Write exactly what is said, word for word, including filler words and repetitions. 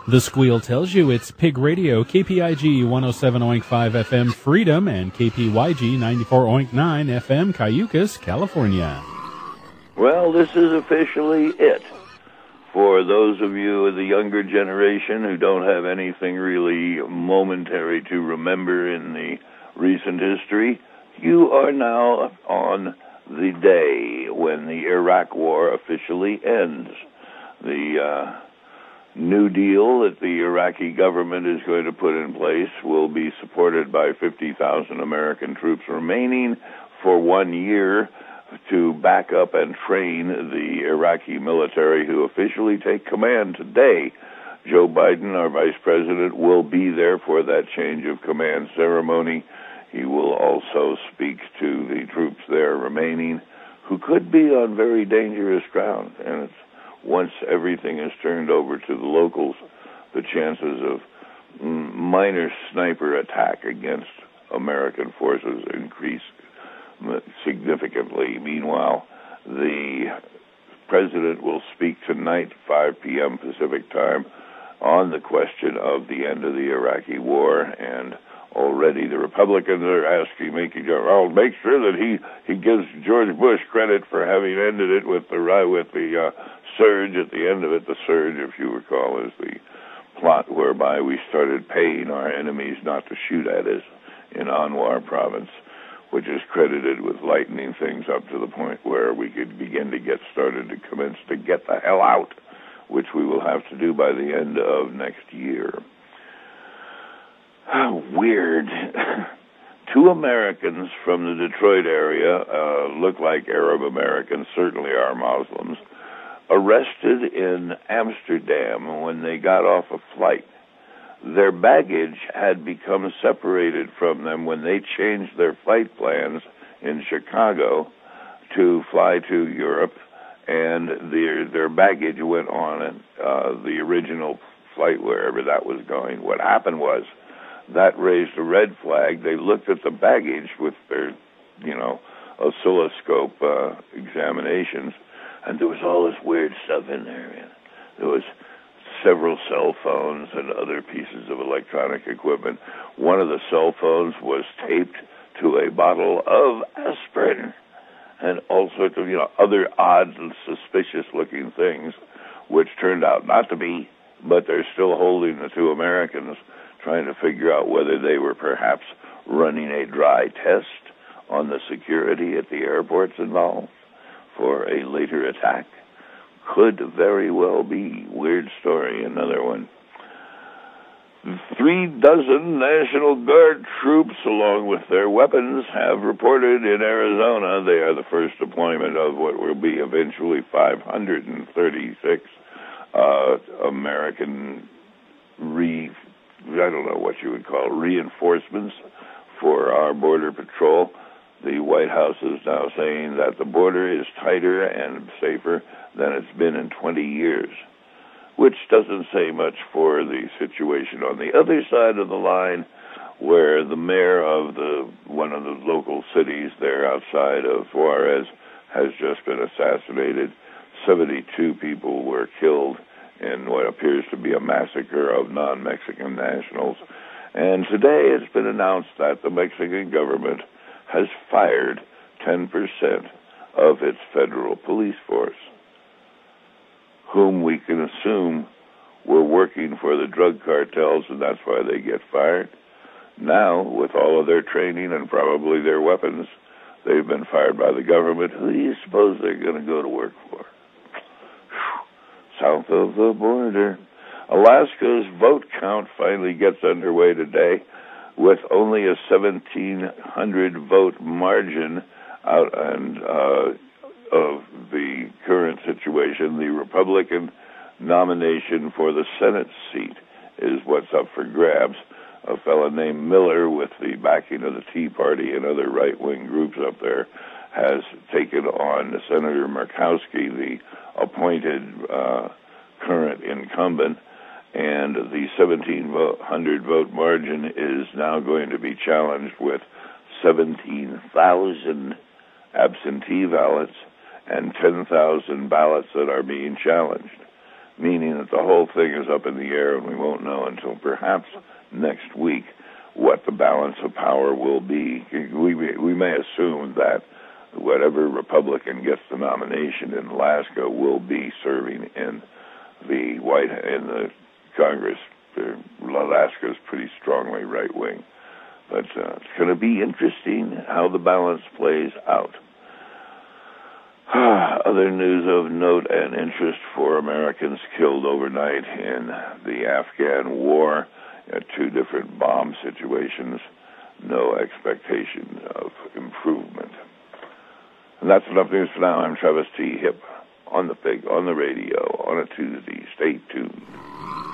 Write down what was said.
The squeal tells you it's Pig Radio, K P I G one oh seven point five F M Freedom and K P Y G ninety-four point nine F M Cayucas, California. Well, this is officially it. For those of you of the younger generation who don't have anything really momentary to remember in the recent history, you are now on the day when the Iraq War officially ends. The uh, New Deal that the Iraqi government is going to put in place will be supported by fifty thousand American troops remaining for one year to back up and train the Iraqi military who officially take command today. Joe Biden, our vice president, will be there for that change of command ceremony. He will also speak to the troops there remaining, who could be on very dangerous ground. And it's once everything is turned over to the locals, the chances of minor sniper attack against American forces increase significantly. Meanwhile, the president will speak tonight, five p.m. Pacific time, on the question of the end of the Iraqi war, and already the Republicans are asking, making, I'll make sure that he, he gives George Bush credit for having ended it with the with the uh, surge at the end of it. The surge, if you recall, is the plot whereby we started paying our enemies not to shoot at us in Anwar province, which is credited with lightening things up to the point where we could begin to get started to commence to get the hell out, which we will have to do by the end of next year. How weird. Two Americans from the Detroit area, uh, look like Arab Americans, certainly are Muslims, arrested in Amsterdam when they got off a flight. Their baggage had become separated from them when they changed their flight plans in Chicago to fly to Europe, and their their baggage went on uh, the original flight wherever that was going. What happened was that raised a red flag. They looked at the baggage with their, you know, oscilloscope uh, examinations, and there was all this weird stuff in there. Man. There was several cell phones and other pieces of electronic equipment. One of the cell phones was taped to a bottle of aspirin, and all sorts of, you know, other odd and suspicious-looking things, which turned out not to be, but they're still holding the two Americans, trying to figure out whether they were perhaps running a dry test on the security at the airports involved for a later attack. Could very well be. Weird story, another one. Three dozen National Guard troops, along with their weapons, have reported in Arizona. They are the first deployment of what will be eventually five hundred thirty-six uh, American re, I don't know what you would call reinforcements for our border patrol. The White House is now saying that the border is tighter and safer than it's been in twenty years, which doesn't say much for the situation on the other side of the line, where the mayor of the one of the local cities there outside of Juarez has just been assassinated. seventy-two people were killed in what appears to be a massacre of non-Mexican nationals. And today it's been announced that the Mexican government has fired ten percent of its federal police force, whom we can assume were working for the drug cartels, and that's why they get fired. Now, with all of their training and probably their weapons, they've been fired by the government. Who do you suppose they're going to go to work for? South of the border. Alaska's vote count finally gets underway today, with only a seventeen hundred vote margin out and uh, of the current situation. The Republican nomination for the Senate seat is what's up for grabs. A fellow named Miller, with the backing of the Tea Party and other right-wing groups up there, has taken on Senator Murkowski, the appointed uh, current incumbent, and the seventeen hundred vote margin is now going to be challenged with seventeen thousand absentee ballots and ten thousand ballots that are being challenged. meaning that the whole thing is up in the air and we won't know until perhaps next week what the balance of power will be. We, we may assume that whatever Republican gets the nomination in Alaska will be serving in the White in the Congress. Alaska is pretty strongly right wing, but uh, it's going to be interesting how the balance plays out. Other news of note and interest for Americans killed overnight in the Afghan war at two different bomb situations. No expectation of improvement. And that's enough news for now. I'm Travis T. Hipp on the Pig on the radio on a Tuesday. Stay tuned.